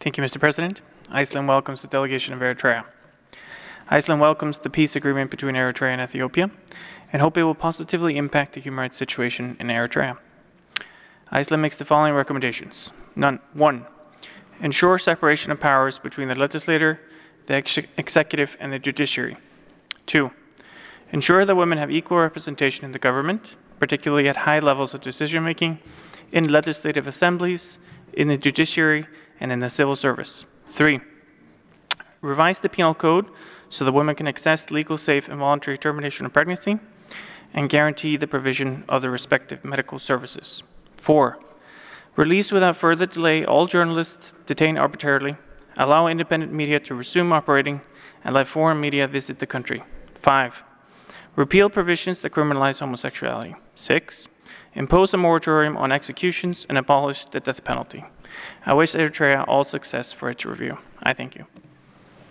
Thank you, Mr. President. Iceland welcomes the delegation of Eritrea. Iceland welcomes the peace agreement between Eritrea and Ethiopia and hope it will positively impact the human rights situation in Eritrea. Iceland makes the following recommendations. 1. Ensure separation of powers between the legislature, the executive, and the judiciary. 2. Ensure that women have equal representation in the government, particularly at high levels of decision-making, in legislative assemblies, in the judiciary, and in the civil service. 3. Revise the penal code so that women can access legal, safe, and voluntary termination of pregnancy, and guarantee the provision of the respective medical services. 4. Release without further delay all journalists detained arbitrarily, allow independent media to resume operating, and let foreign media visit the country. 5. Repeal provisions that criminalize homosexuality. 6. Impose a moratorium on executions and abolish the death penalty. I wish Eritrea all success for its review. I thank you.